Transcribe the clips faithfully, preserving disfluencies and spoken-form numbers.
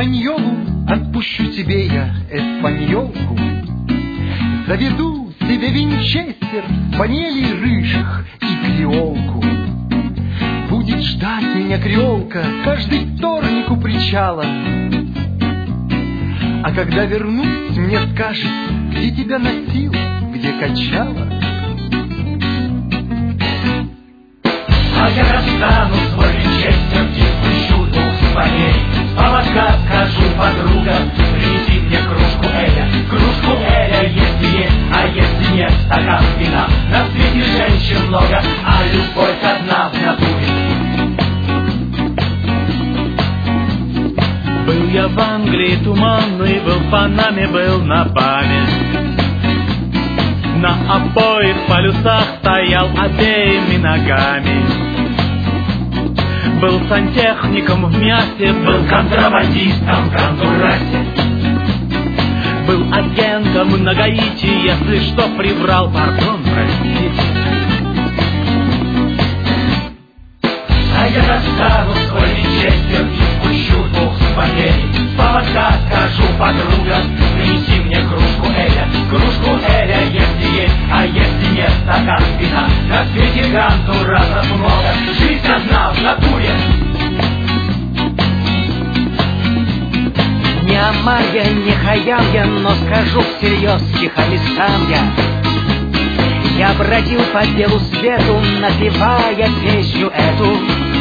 эспаньолу отпущу тебе я эспаньолку. Заведу себе винчестер, спаниелей рыжих и креолку. Будет ждать меня креолка каждый вторник у причала. А когда вернусь, мне скажет, где тебя носил, где качала. А я достану свой винчестер и спущу двух спанелей. С поводка скажу, подруга, принеси мне кружку Эля. Кружку Эля, если есть, а если нет, стакан вина. На свете женщин много, а любовь одна в натуре. Был я в Англии туманный, был в Панаме, был на Баме. На обоих полюсах стоял обеими ногами. Был сантехником в мясе, был контрабандистом в Гондурасе. Был агентом на Гаити, если что приврал, пардон, простите. А я достану свой винчестер и спущу двух спанелей. С поводка скажу, подруга, принеси мне кружку Эля. Кружку Эля, если есть, а если нет, стакан вина. На свете гантуразов много, жизнь одна в натуре. Не Амар я, не Хаял я, но скажу всерьез, стихолистам я. Я бродил по белу свету, напевая песню эту.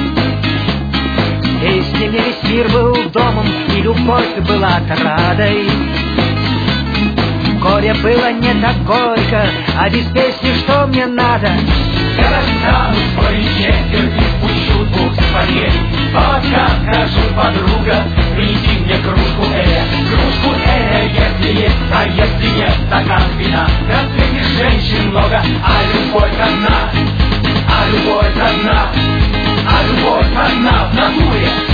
Песня мне весь мир был домом, и любовь была отрадой. Горе было не так горько, а без песни что мне надо? Я достану свой винчестер и спущу двух спанелей. Поводка скажу, подруга, принеси мне кружку Эля. Кружку Эля, если есть, а если нет, стакан вина. На свете женщин много, а любовь одна. А любовь одна, а любовь одна в натуре.